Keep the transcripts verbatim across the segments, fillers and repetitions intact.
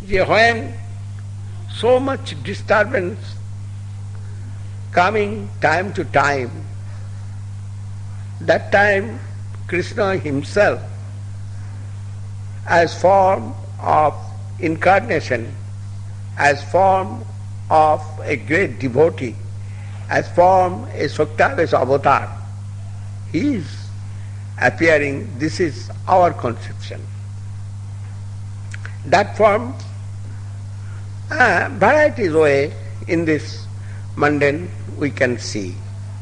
when so much disturbance coming time to time, that time Krishna himself, as form of incarnation, as form of a great devotee, as form a Shaktavesh avatar, he is appearing. This is our conception. That form, uh, varieties way in this mundane we can see.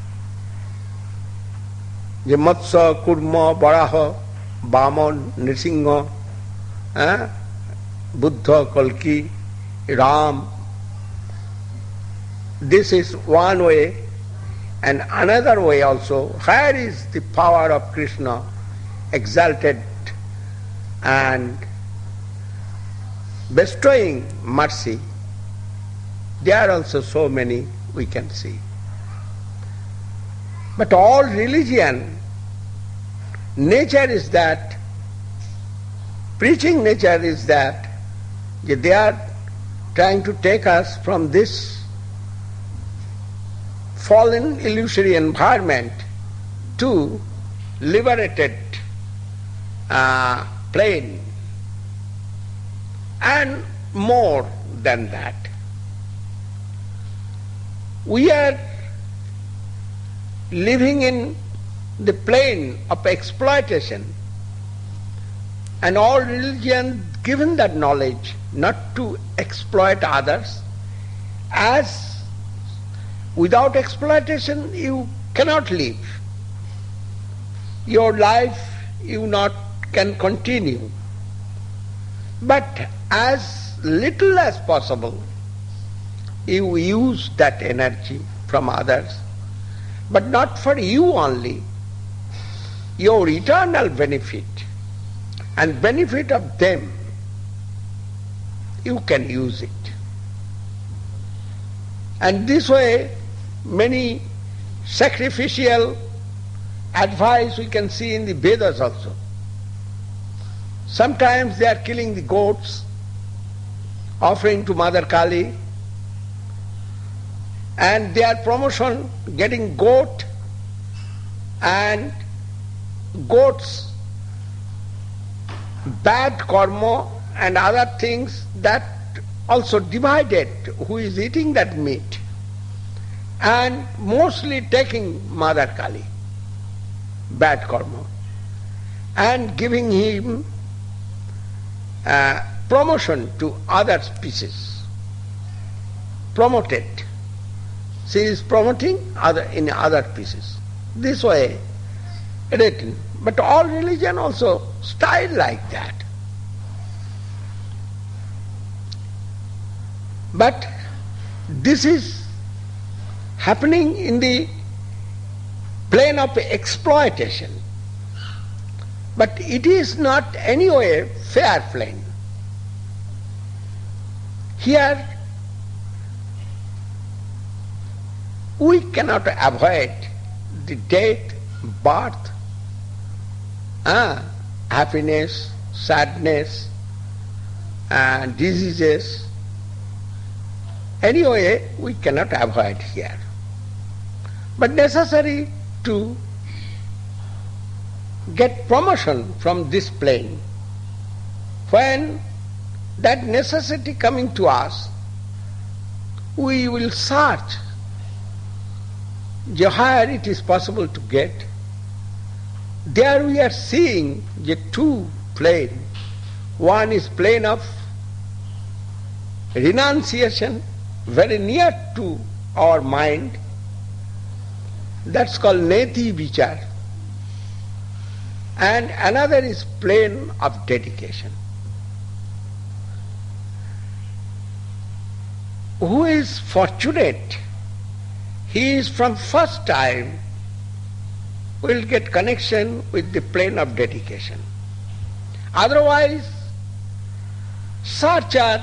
The Matsya, Kurma, Varaha, Vaman, Nrisingha, uh, Buddha, Kalki, Ram. This is one way. And another way also, where is the power of Krishna exalted and bestowing mercy, there are also so many we can see. But all religion, nature is that, preaching nature is that, they are trying to take us from this fallen illusory environment to liberated uh, plane, and more than that. We are living in the plane of exploitation, and all religion given that knowledge not to exploit others, as without exploitation you cannot live. Your life you not can continue. But as little as possible you use that energy from others, but not for you only. Your eternal benefit and benefit of them, you can use it. And this way, many sacrificial advice we can see in the Vedas also. Sometimes they are killing the goats, offering to Mother Kali, and their promotion getting goat and goats, bad karma and other things, that also divided who is eating that meat, and mostly taking Mother Kali, bad karma, and giving him uh, promotion to other species, promoted. She is promoting other in other pieces. This way written. But all religion also style like that. But this is happening in the plane of exploitation. But it is not anyway fair plane. Here we cannot avoid the death, birth, uh, happiness, sadness, and diseases. Anyway, we cannot avoid here. But necessary to get promotion from this plane. When that necessity coming to us, we will search where it is possible to get. There we are seeing the two plane. One is plane of renunciation, very near to our mind. That's called neti vichar. And another is plane of dedication. Who is fortunate, he is from first time will get connection with the plane of dedication. Otherwise, such are,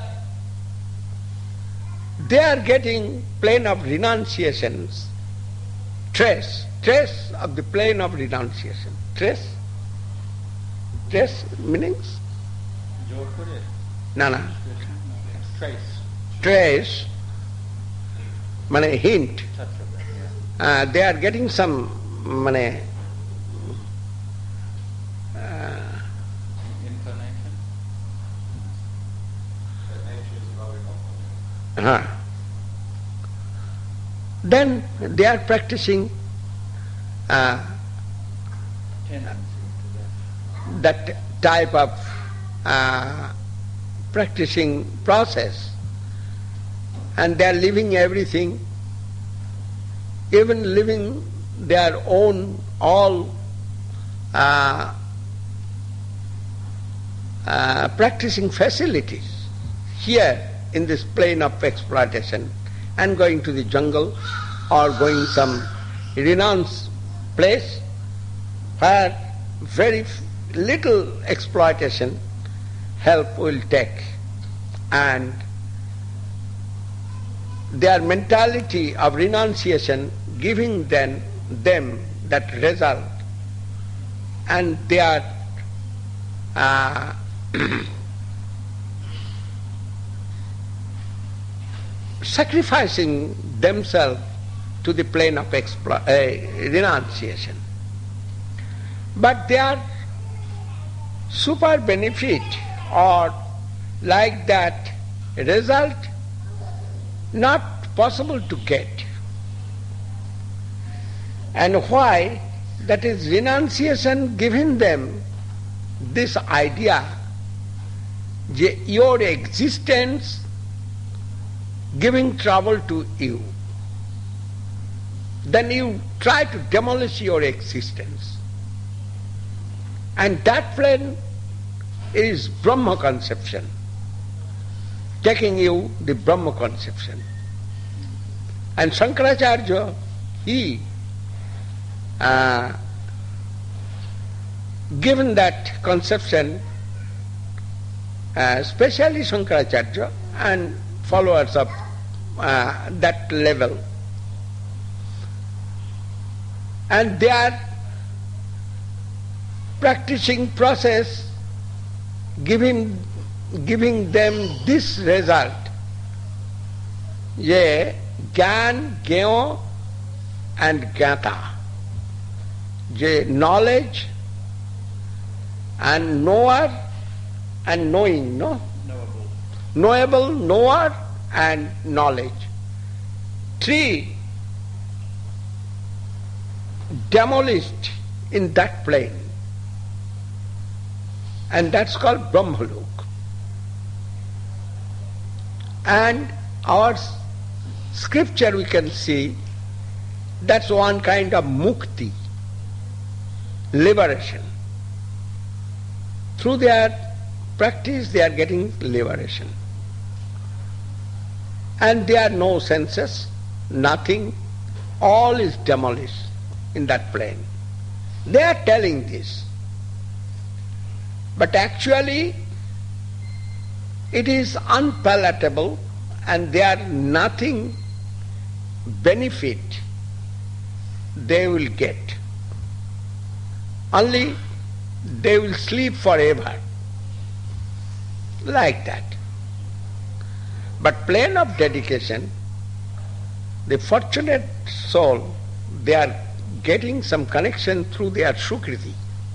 they are getting plane of renunciations, trace, trace of the plane of renunciation. Trace? Trace meanings? No, no. trace. trace, mane hint, Touch of that, yeah. uh, they are getting some mane, uh, Inclination. uh, then they are practicing uh, Tendency to that type of uh, practicing process, and they are living everything, even living their own all uh, uh, practicing facilities here in this plane of exploitation, and going to the jungle or going some renounced place where very f- little exploitation help will take, and their mentality of renunciation giving them, them that result, and they are uh, sacrificing themselves to the plane of explo- uh, renunciation. But they are super benefit or like that result not possible to get. And why? That is renunciation giving them this idea that your existence giving trouble to you. Then you try to demolish your existence. And that plane is Brahma conception, taking you the Brahma conception. And Shankaracharya, he uh, given that conception, uh, especially Shankaracharya and followers of uh, that level, and they are practicing process giving giving them this result, ye gyan, gyo and gyata, ye knowledge and knower and knowing, no? knowable. Knowable, knower and knowledge. Three demolished in that plane. And that's called Brahmalok. And our s- scripture we can see that's one kind of mukti, liberation. Through their practice they are getting liberation. And there are no senses, nothing, all is demolished in that plane. They are telling this. But actually it is unpalatable, and there are nothing benefit they will get. Only they will sleep forever. Like that. But plane of dedication, the fortunate soul, they are getting some connection through their Sukriti.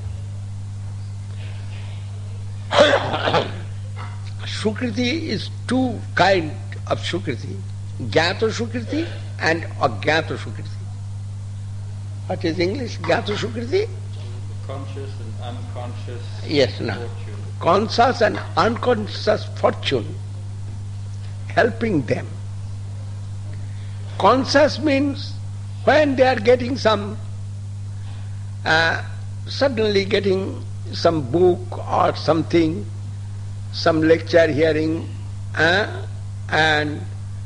Sukriti is two kind of Sukriti, Jnata Sukriti and Ajnata Sukriti. What is English? Jnata Sukriti? Conscious and unconscious Yes, no. fortune. Conscious and unconscious fortune helping them. Conscious means when they are getting some, uh, suddenly getting some book or something, some lecture hearing, uh, and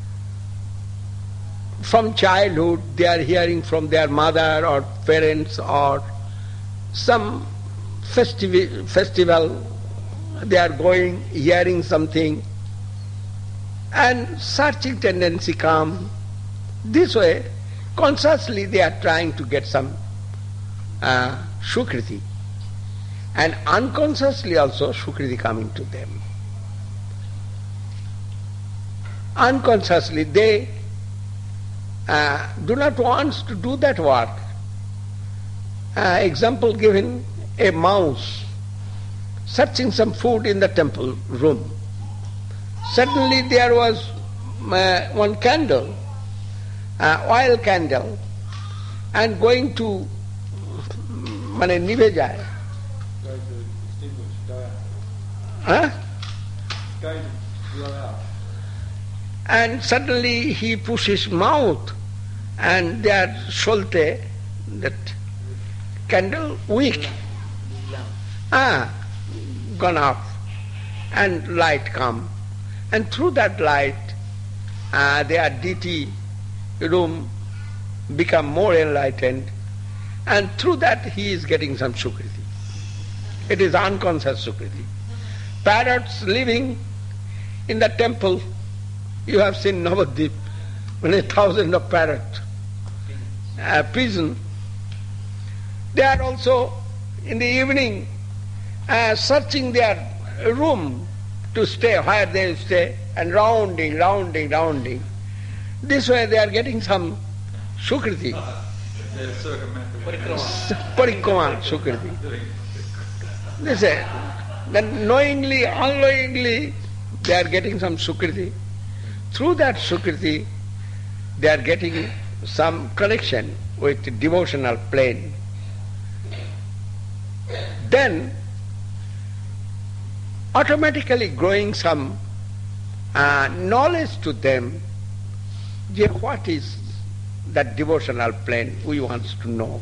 from childhood they are hearing from their mother or parents, or some festival, festival they are going, hearing something, and searching tendency come. This way, consciously they are trying to get some uh, Sukriti. And unconsciously also Sukriti coming to them. unconsciously they uh, do not want to do that work. Uh, example given, a mouse searching some food in the temple room. Suddenly there was uh, one candle, uh, oil candle, and going to mane nive jay. Going to extinguish, go out. Huh? Going to blow out. And suddenly he pushed his mouth, and there sholte, that candle weak. Ah, gone off, and light come. And through that light, uh, their deity room become more enlightened, and through that he is getting some sukriti. It is unconscious sukriti. Parrots living in the temple, you have seen Navadvip, when a thousand of parrots, uh, pigeon. They are also in the evening uh, searching their room to stay, where they stay, and rounding, rounding, rounding. This way they are getting some sukriti. They're circumventing. Parikrama sukriti. They say, then knowingly, unknowingly, they are getting some sukriti. Through that sukriti, they are getting some connection with the devotional plane. Then, automatically growing some uh, knowledge to them, yeah, what is that devotional plane we want to know.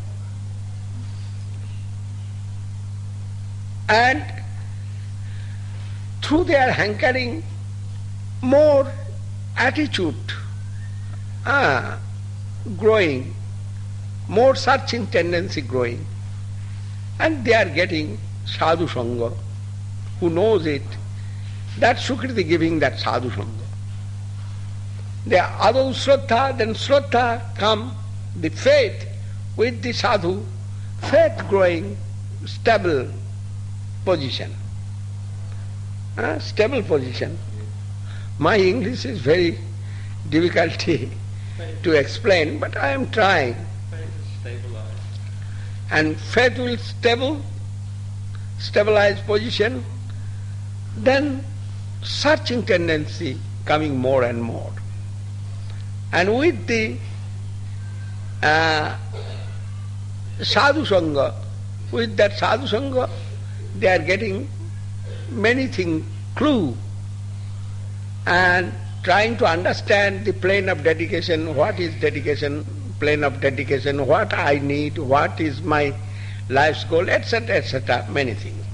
And through their hankering, more attitude ah, growing, more searching tendency growing, and they are getting sadhu sangha, who knows it, that sukriti giving that sadhu sangha. The adu shraddha, then shraddha come, the faith with the sadhu, faith growing, stable position. Uh, stable position. My English is very difficult to explain, but I am trying. Faith is stabilized. And faith will stable, stabilize position, then searching tendency coming more and more. And with the uh, sadhu sangha, with that sadhu sangha, they are getting many things, clue, and trying to understand the plane of dedication, what is dedication, plane of dedication, what I need, what is my life's goal, et cetera, et cetera, many things.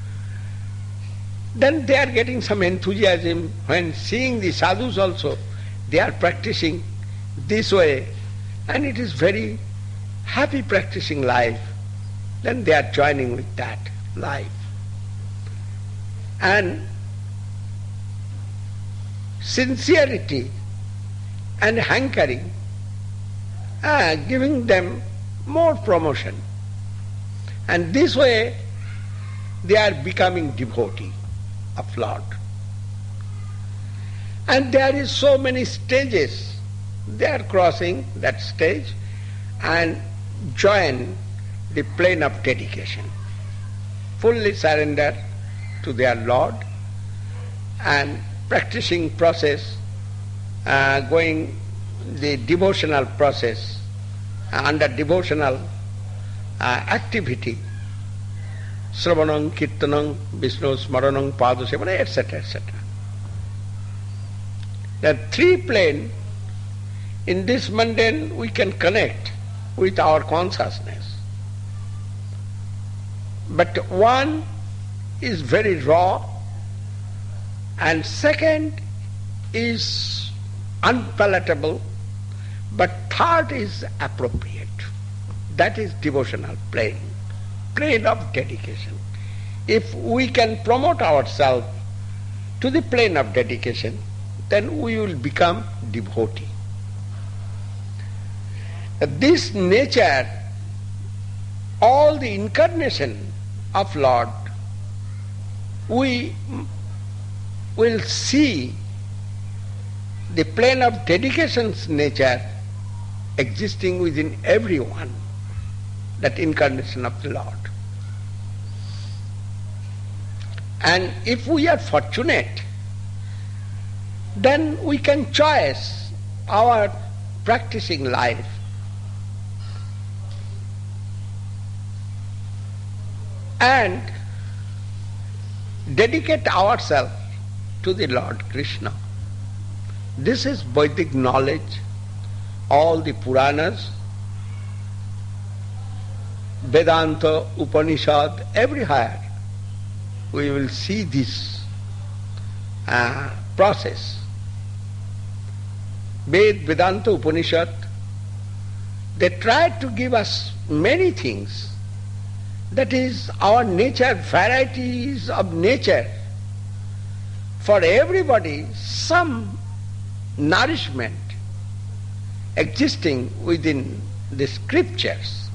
Then they are getting some enthusiasm when seeing the sadhus also, they are practicing this way, and it is very happy practicing life. Then they are joining with that life. And sincerity and hankering are giving them more promotion. And this way they are becoming devotee of Lord. And there is so many stages. They are crossing that stage and join the plane of dedication. Fully surrender to their Lord and practicing process, uh, going the devotional process, uh, under devotional uh, activity, Sravanam, Kirtanam, Vishnu Smaranam, Padasevana, et cetera, et cetera. The three plane, in this mundane we can connect with our consciousness. But one is very raw, and second is unpalatable, but third is appropriate. That is devotional plane, plane of dedication. If we can promote ourselves to the plane of dedication, then we will become devotee. This nature, all the incarnation of Lord, we will see the plane of dedication's nature existing within everyone, that incarnation of the Lord. And if we are fortunate, then we can choose our practicing life and dedicate ourselves to the Lord Krishna. This is Vedic knowledge. All the Puranas, Vedanta, Upanishad, everywhere we will see this uh, process. Ved, Vedanta, Upanishad, they try to give us many things. That is our nature, varieties of nature. For everybody, some nourishment existing within the scriptures.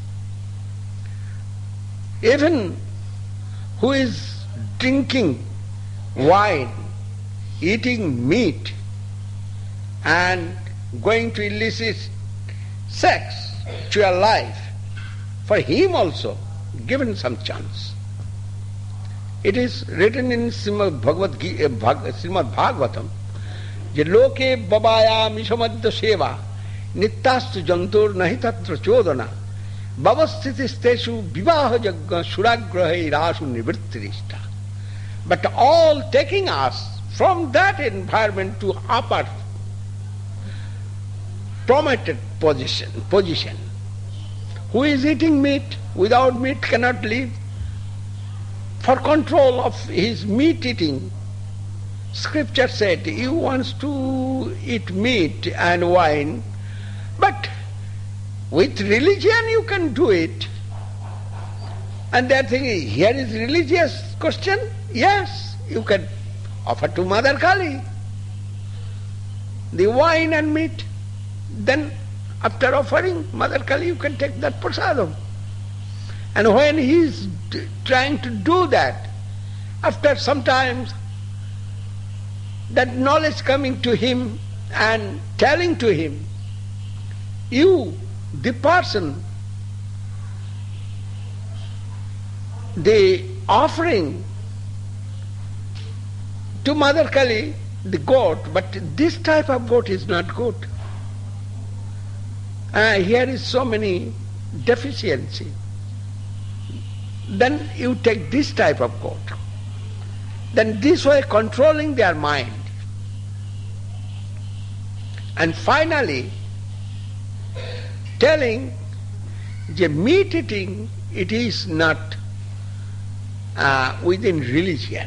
Even who is drinking wine, eating meat, and going to illicit sex, sexual life, for him also given some chance. It is written in Srimad Bhagavad Gita, Srimad Bhagavatam, je loke babaya mishamadya seva nityastu jantur nahi tatra chodana bhavastitisteshu vivaha jagga suragrahe rasu nivrittirishta. But all taking us from that environment to upper promoted position, position. Who is eating meat? Without meat cannot live. For control of his meat eating, Scripture said, he wants to eat meat and wine, but with religion you can do it. And they are thinking, here is religious question? Yes, you can offer to Mother Kali the wine and meat. Then after offering Mother Kali, you can take that prasadam. And when he is d- trying to do that, after some time, that knowledge coming to him and telling to him, you, the person, the offering to Mother Kali, the goat, but this type of goat is not good. Uh, here is so many deficiency. Then you take this type of goat. Then this way controlling their mind. And finally, telling the meat eating, it is not uh, within religion.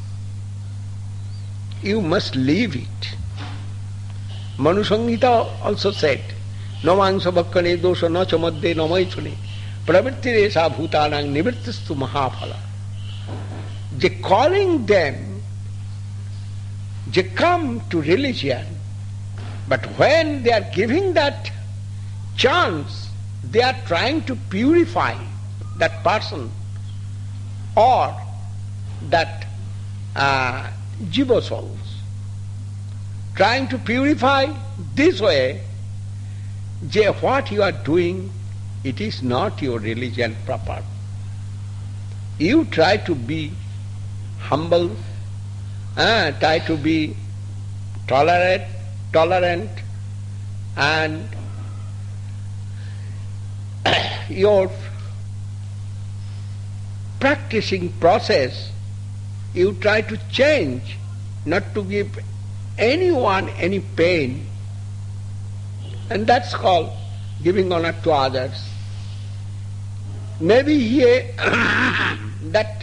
You must leave it. Manu Samhita also said, no mangsa bhakkane dosha na chamadde no maithune pravrittiresha bhutanang nivrittistu mahaphala. They calling them, they come to religion, but when they are giving that chance, they are trying to purify that person or that uh, jiva souls. Trying to purify this way, je, what you are doing, it is not your religion proper. You try to be humble, uh, try to be tolerant, tolerant, and your practicing process, you try to change, not to give anyone any pain. And that's called giving honor to others. Maybe here that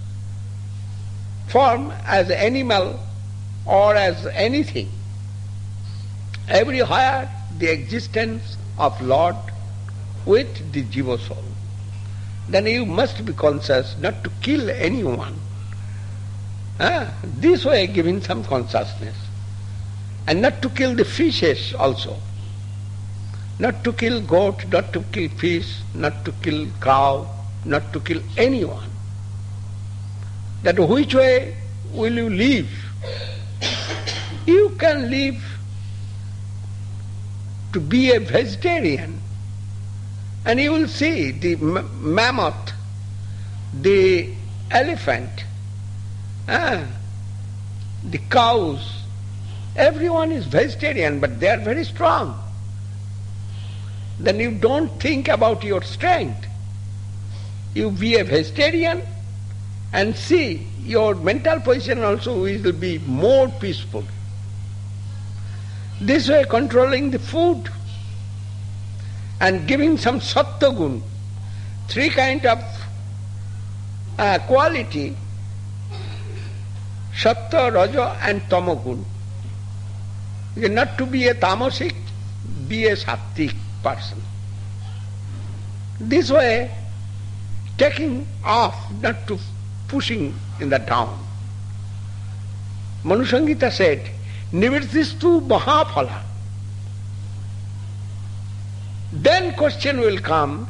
form as animal or as anything, everywhere the existence of Lord with the jiva soul. Then you must be conscious not to kill anyone. Ah, this way giving some consciousness. And not to kill the fishes also. Not to kill goat, not to kill fish, not to kill cow, not to kill anyone. That which way will you live? You can live to be a vegetarian. And you will see the m- mammoth, the elephant, ah, the cows, everyone is vegetarian, but they are very strong. Then you don't think about your strength. You be a vegetarian and see your mental position also will be more peaceful. This way controlling the food and giving some sattva-gun, three kind of uh, quality, sattva, raja and tamagun. You are not to be a tamasic, be a sattvic person. This way, taking off, not to pushing in the down. Manu Samhita said, Nivrittistu mahaphala. Then question will come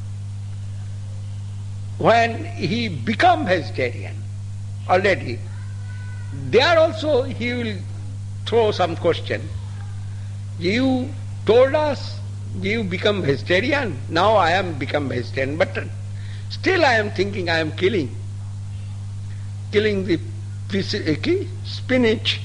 when he become vegetarian already. There also he will throw some question. You told us you become vegetarian, now I am become vegetarian, but still I am thinking I am killing. Killing the spinach,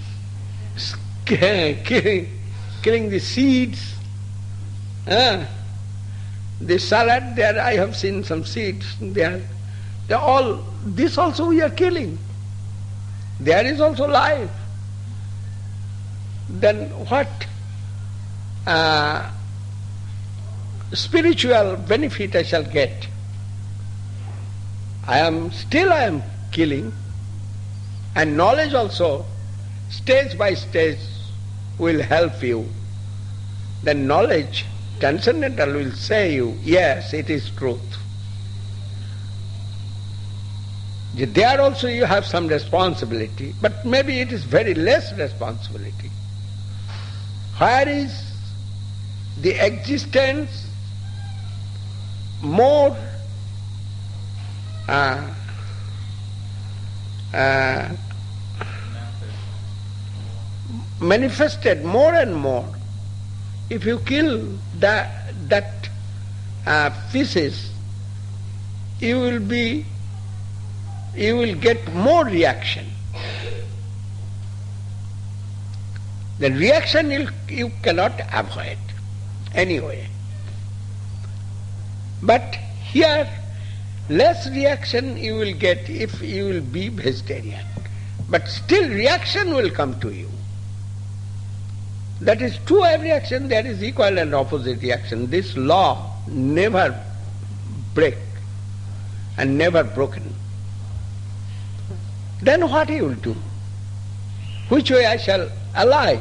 killing, killing the seeds, uh, the salad there I have seen some seeds there. They all, this also we are killing. There is also life. Then what uh, spiritual benefit I shall get? I am, still I am killing, and knowledge also, stage by stage, will help you. Then knowledge, transcendental, will say you, yes, it is truth. There also you have some responsibility, but maybe it is very less responsibility. Where is the existence more uh, uh, manifested more and more? If you kill that, that uh, feces, you will be, you will get more reaction. The reaction you, you cannot avoid anyway. But here, less reaction you will get if you will be vegetarian. But still reaction will come to you. That is, to every action there is equal and opposite reaction. This law never break and never broken. Then what he will do? Which way I shall alive?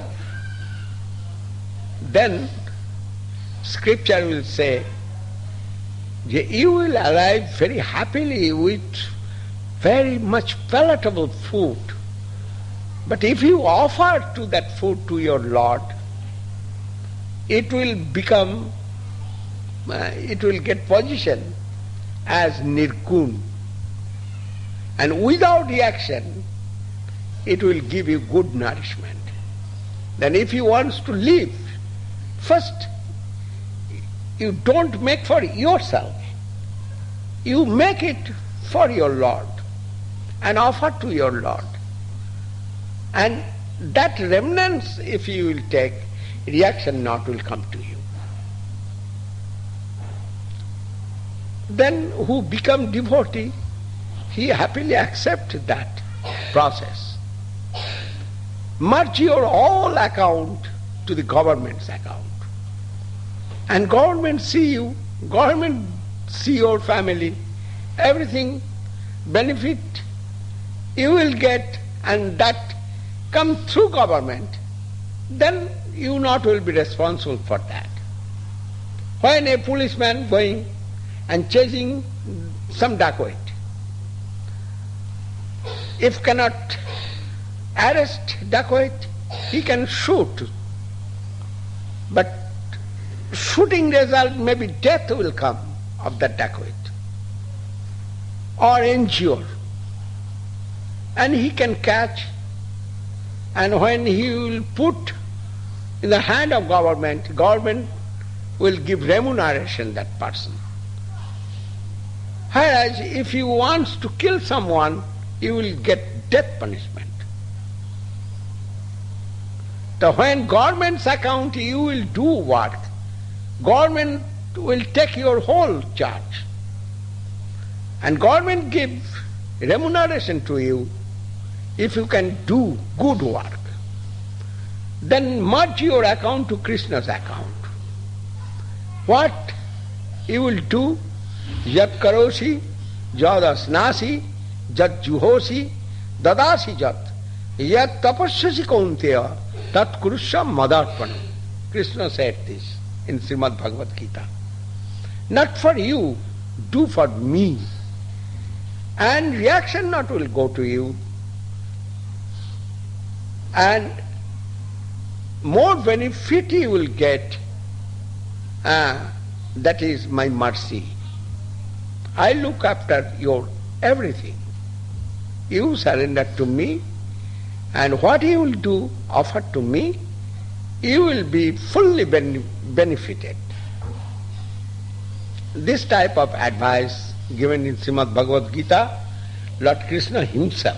Then scripture will say, you will alive very happily with very much palatable food. But if you offer to that food to your Lord, it will become, uh, it will get position as nirgun. And without reaction, it will give you good nourishment. Then if you want to live, first, you don't make for yourself. You make it for your Lord and offer to your Lord. And that remnants, if you will take, reaction not will come to you. Then who become devotee, he happily accepts that process. Merge your all account to the government's account. And government see you, government see your family, everything, benefit you will get, and that come through government, then you not will be responsible for that. When a policeman going and chasing some dacoit, if cannot arrest dacoit, he can shoot. But shooting result, maybe death will come of that dacoit or injure. And he can catch, and when he will put in the hand of government, government will give remuneration that person. Whereas if he wants to kill someone, he will get death punishment. So when government's account you will do work, government will take your whole charge. And government give remuneration to you if you can do good work. Then merge your account to Krishna's account. What you will do? Yat karosi, jad asnasi, jat juhosi, dadasi jat, yat tapasyasi kaunteya, tat kurusya madarpanam. Krishna said this in Srimad Bhagavad Gita. Not for you, do for me. And reaction not will go to you. And more benefit you will get. Uh, that is my mercy. I look after your everything. You surrender to me, and what you will do, offer to me, you will be fully ben- benefited. This type of advice given in Srimad Bhagavad Gita, Lord Krishna himself.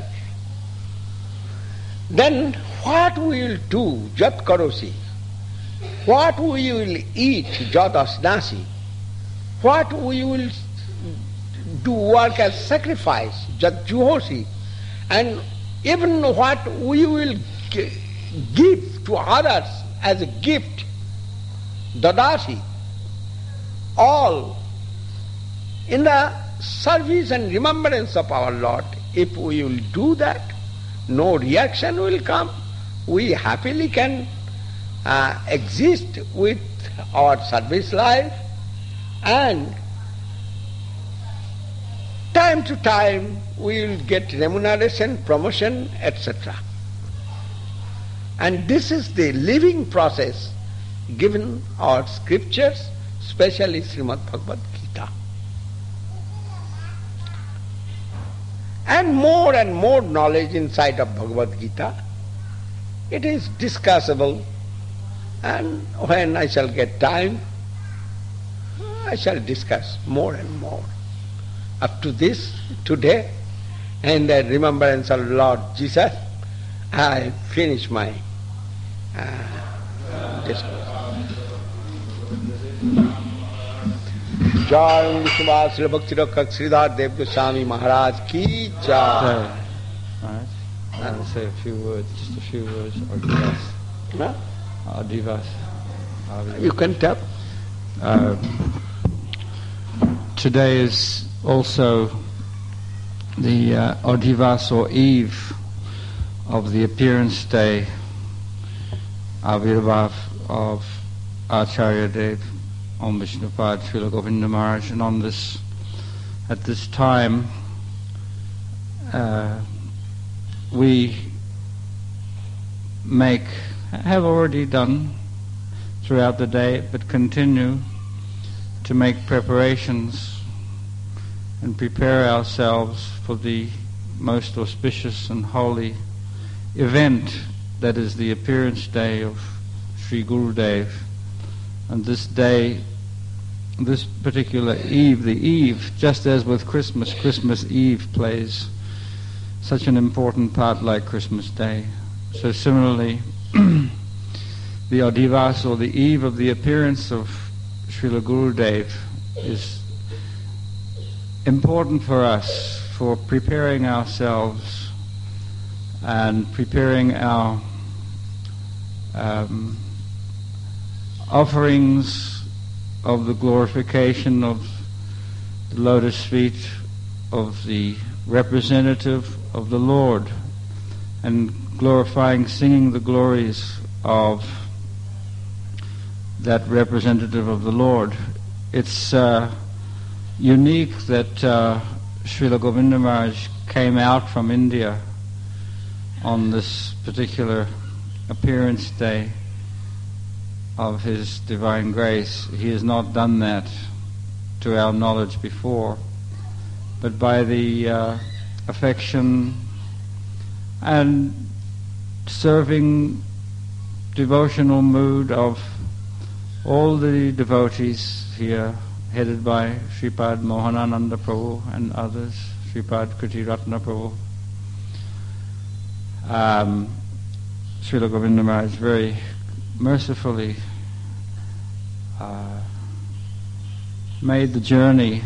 Then what we will do, jat karosi, what we will eat, jat asnasi, what we will do work as sacrifice, jat juhosi, and even what we will g- give to others as a gift, dadasi, all in the service and remembrance of our Lord. If we will do that, no reaction will come. We happily can uh, exist with our service life, and time to time we will get remuneration, promotion, et cetera. And this is the living process given our scriptures, especially Srimad Bhagavad Gita. And more and more knowledge inside of Bhagavad Gita. It is discussable, and when I shall get time, I shall discuss more and more. Up to this, today, in the remembrance of Lord Jesus, I finish my uh, discourse. Jai Vishnuvad Srila Bhakti Rakshak Sridhar Dev Goswami Maharaj ki jai. Right. I will say a few words, just a few words, Adivas. Huh? Adivas. You can tell. Uh, today is also the uh, Adivas or eve of the appearance day, Avirbhav of Acharya Dev, Om Vishnupad Srila Govinda Maharaj, and on this, at this time, uh, we make, have already done throughout the day, but continue to make preparations and prepare ourselves for the most auspicious and holy event that is the appearance day of Sri Gurudev. And this day, this particular eve, the eve, just as with Christmas, Christmas Eve plays such an important part like Christmas Day. So similarly, the Adivas, or the eve of the appearance of Srila Gurudev, is important for us for preparing ourselves and preparing our um, offerings of the glorification of the lotus feet of the representative of the Lord, and glorifying, singing the glories of that representative of the Lord. It's uh, unique that uh, Srila Govinda Maharaj came out from India on this particular appearance day of His divine grace. He has not done that to our knowledge before, but by the uh, affection and serving devotional mood of all the devotees here, headed by Sripad Mohanananda Prabhu and others, Sripad Kriti Ratna Prabhu. Um, Srila Govinda Maharaj very mercifully uh, made the journey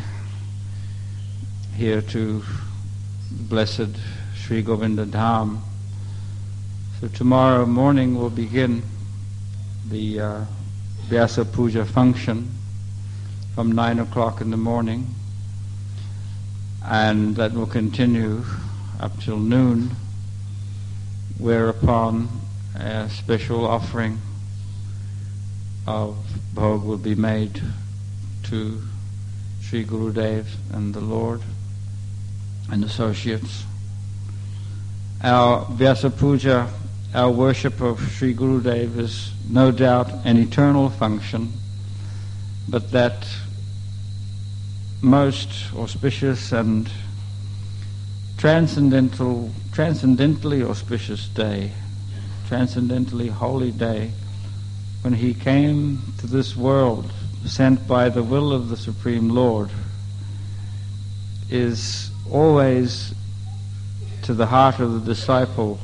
here to blessed Sri Govinda Dham. So tomorrow morning we'll begin the uh, Vyasa Puja function from nine o'clock in the morning, and that will continue up till noon, whereupon a special offering of bhog will be made to Sri Gurudev and the Lord and associates. Our Vyasa Puja, our worship of Sri Gurudev, is no doubt an eternal function, but that most auspicious and transcendental, transcendently auspicious day, transcendently holy day, when he came to this world, sent by the will of the Supreme Lord, is always to the heart of the disciple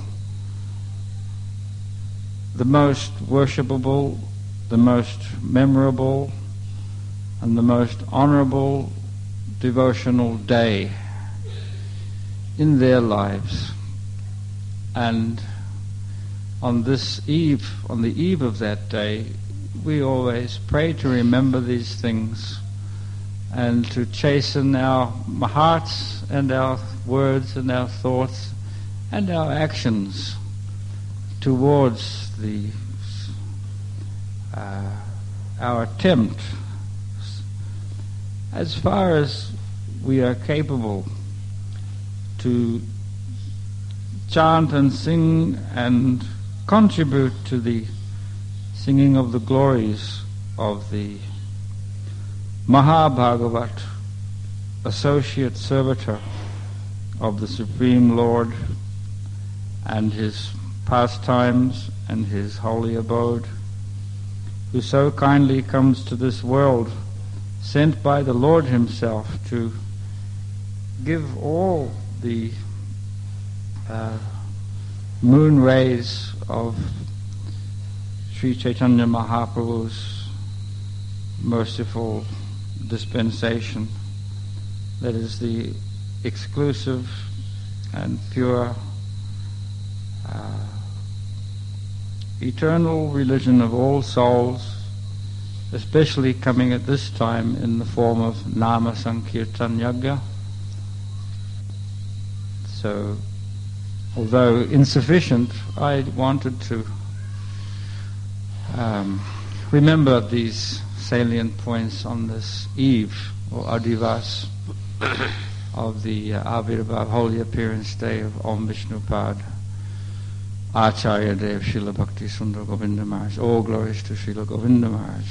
the most worshipable, the most memorable, and the most honorable devotional day in their lives. And on this eve, on the eve of that day, we always pray to remember these things and to chasten our hearts and our words and our thoughts and our actions towards the uh, our attempt, as far as we are capable, to chant and sing and contribute to the singing of the glories of the Mahabhagavat, associate servitor of the Supreme Lord and his pastimes and his holy abode, who so kindly comes to this world, sent by the Lord himself to give all the uh, moon rays of Sri Chaitanya Mahaprabhu's merciful dispensation, that is the exclusive and pure uh, eternal religion of all souls, especially coming at this time in the form of Nama Sankirtan Yagya. So, although insufficient, I wanted to um, remember these salient points on this eve, or Adivas, of the uh, Avirbhav, Holy Appearance Day of Om Vishnupad Acharya Dev Srila Bhakti Sundar Govinda Maharaj. All glories to Srila Govinda Maharaj.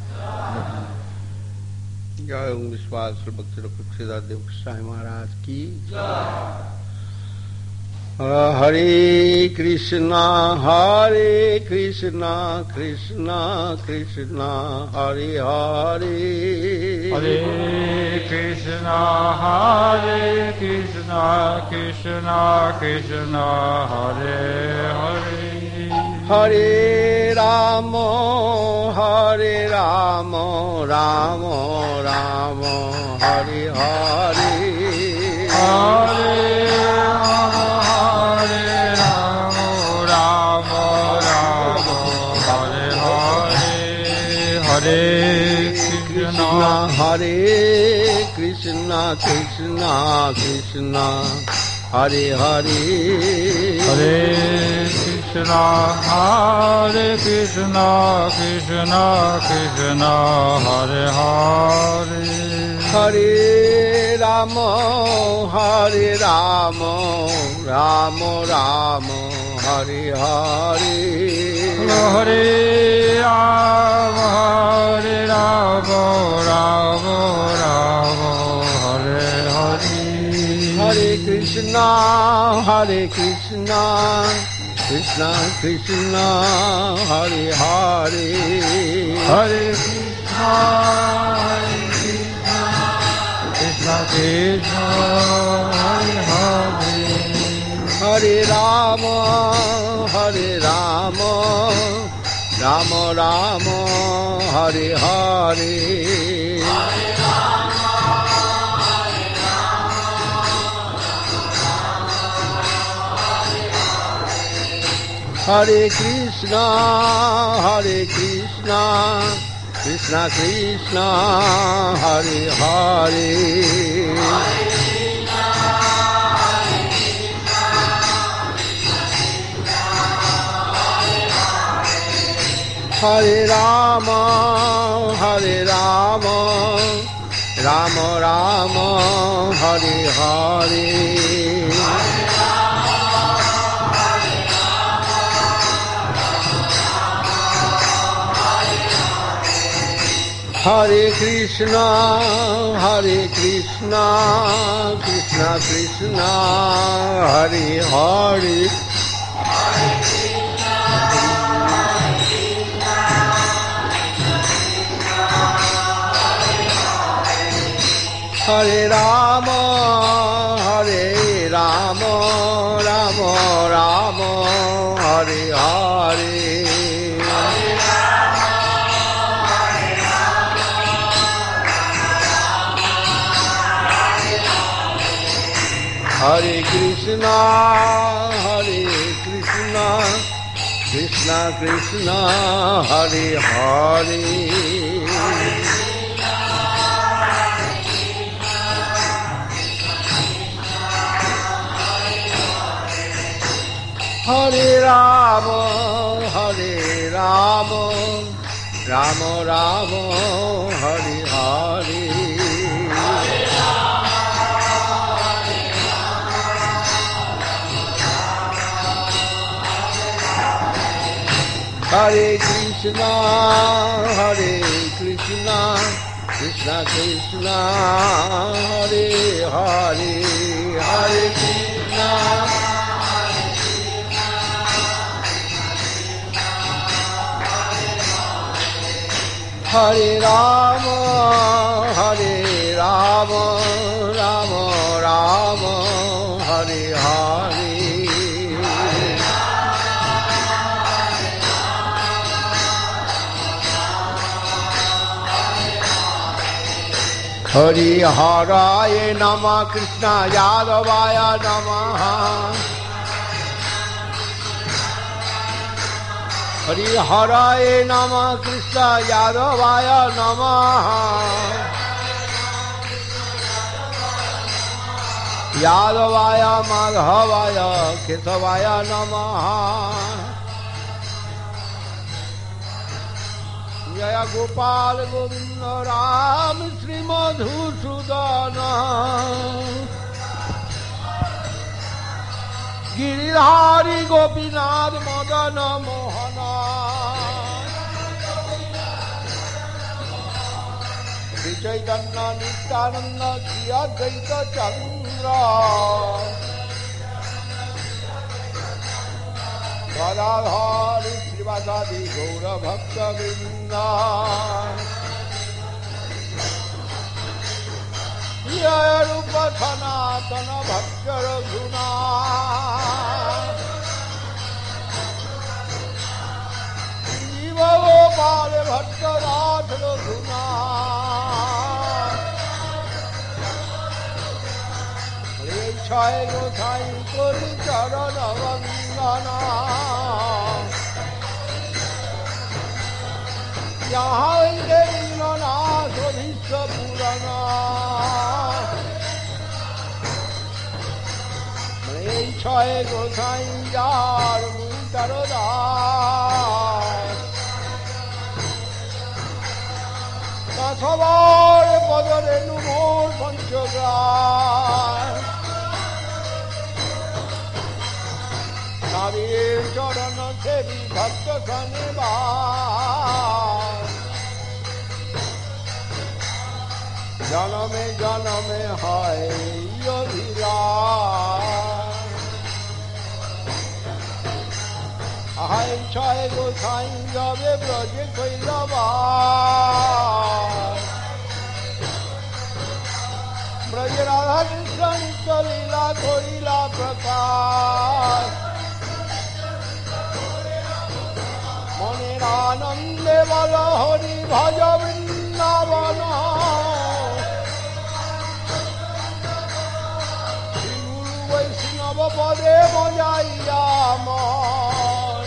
Jai Om Vishwas Sri Bhakti Rakshita Dev Sai Maharaj ki Jai. Hare Krishna, Hare Krishna, Krishna Krishna, Hare Hare. Hare Krishna, Hare Krishna, Krishna Krishna, Hare Hare. Hare Rama, Hare Rama, Rama Rama, Hare Hare. Hare Hare Krishna, Hare Krishna, Krishna Krishna, Hare Hare. Hare Krishna, Hare Krishna, Krishna Krishna, Hare Hare. Hare Rama, Hare Rama, Rama Rama, Hare Hare. Hare Rama, Hare Rama, Rama Rama, Hare Hare. Hare Krishna, Hare Krishna, Krishna Krishna Hare Hare Hare Krishna Hare Krishna Krishna Krishna Hare Hare Hare Rama Hare Rama Rama Rama Hare Hare Hare Krishna, Hare Krishna, Krishna Krishna, Hare Hare. Hare Rama, Hare Rama, Rama Rama, Hare Hare. Hare Krishna, Hare Krishna, Krishna Krishna, Hare Hare. Hare Rama, Hare Rama, Rama Rama, Hare Hare. Hare Krishna, Hare Krishna, Krishna Krishna, Hare Hare. Hare Rama, Hare Rama, Rama Rama, Hare Hare. Hare Krishna, Hare Krishna, Krishna Krishna, Hare Hare. Hare Krishna, Hare Rama, Hare Rama, Rama Rama, Hare Hare. Hari Haraya Namah Krishna Yadavaya Namah. Hari Haraya Namah Krishna Yadavaya Namah. Yadavaya Madhavaya Kesavaya Namah. Jaya Gopal Govinda Ram Shri Madhusudana Giridhari Gopinath Madana Mohana Shri Chaitanya Nityananda Shri Advaita Chandra Radhari Srivasadi Gaura Bhakta Vrinda Jaya Rupa Sanatana Bhakta Raghuna Jiva Gopala Bhakta Rath Raghuna Hare Chai Gothai Kori Charana Vandana Yaha Inderina Sodhisya Purana Hare Chai Gothai Yar Muntarada Tasavar Padare Numor Panchagar Nadir Charana Sevi Bhakta Sanivar Janame Janame Hai Yodhila বিষয় গোসাই যাবে ব্রজে কৈলবাস ব্রজে রাধা কৃষ্ণ নিত্য লীলা করিলা প্রকাশ মনের আনন্দে বল হরি ভজ বৃন্দাবন শ্রীগুরু বৈষ্ণব পদে মজাইয়া মন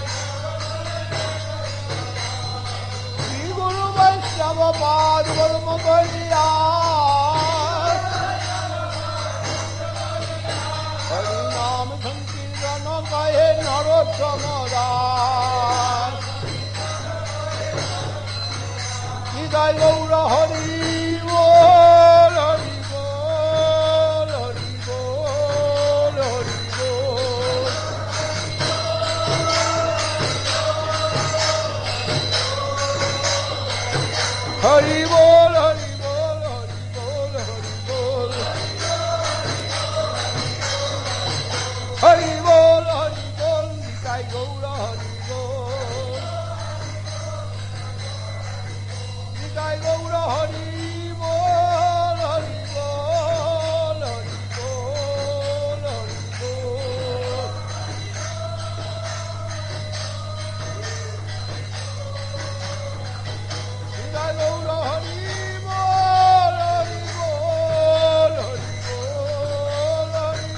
শ্রীগুরু বৈষ্ণব পাদ বর্ম করিয়া হরি নাম সংকীর্তন কহে নরোত্তম দাস নিতাই গৌর হরি বল হরি বল হরি বল হরি বল হরি বল হরি বল হরি বল হরি বল হরি বল হরি বল নিতাই গৌর হরি বল নিতাই গৌর হরি বল হরি বল হরি বল হরি বল নিতাই গৌর হরি বল হরি বল হরি বল হরি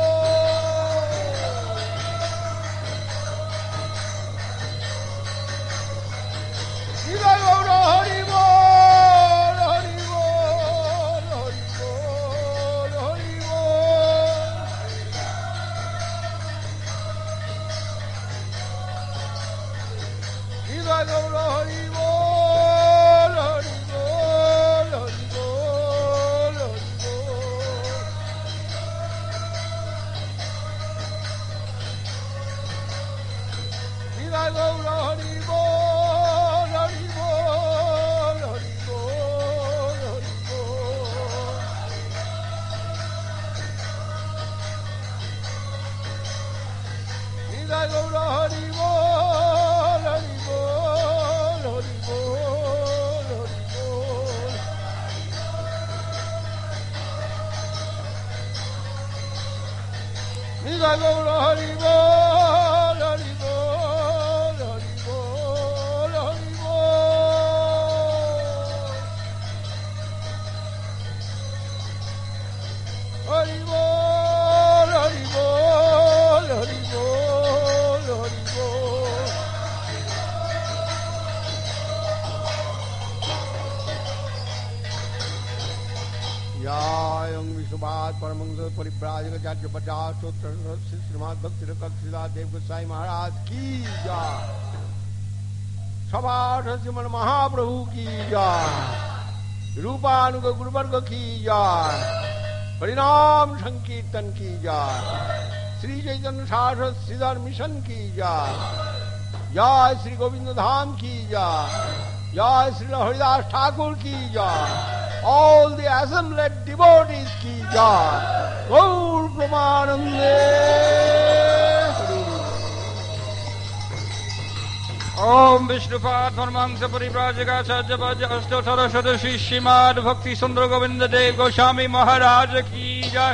বল নিতাই গৌর হরি বল হরি বল হরি বল হরি বল নিতাই গৌর হরি বল হরি বল হরি বল হরি বল নিতাই গৌর হরি বল হরি বল হরি বল হরি বল নিতাই গৌর হরি বল হরি বল হরি বল হরি বল নিতাই গৌর হরি বল হরি বল হরি বল হরি বল হরি বল হরি বল হরি বল হরি বল यायं विश्वपाद परमहंस परिव्राजक आचार्य पचास स्तोत्र श्रीमद् भक्ति रसिदा देव गोसाई महाराज की जय सभाठ श्रीमन महाप्रभु की जय रूपानुग गुरुवर्ग की जय हरिनाम संकीर्तन की जय श्री चैतन्य सारस्वत श्रीधर मिशन की जय जय श्री गोविंद धाम की जय जय श्री हरिदास ठाकुर की जय all the assembled devotees ki jai gaur pramanande Om Vishnupad Paramahansa Parivrajaka Acharya Bhaja Astotara Shri Srimad Bhakti Sundar Govinda Dev Goswami Maharaj ki jai.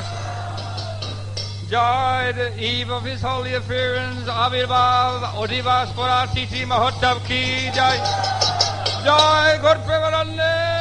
Jai, the eve of his holy appearance, Avirbhav Odivas Parasiti Mahotsav ki jai. Jai, Gaur Premanande.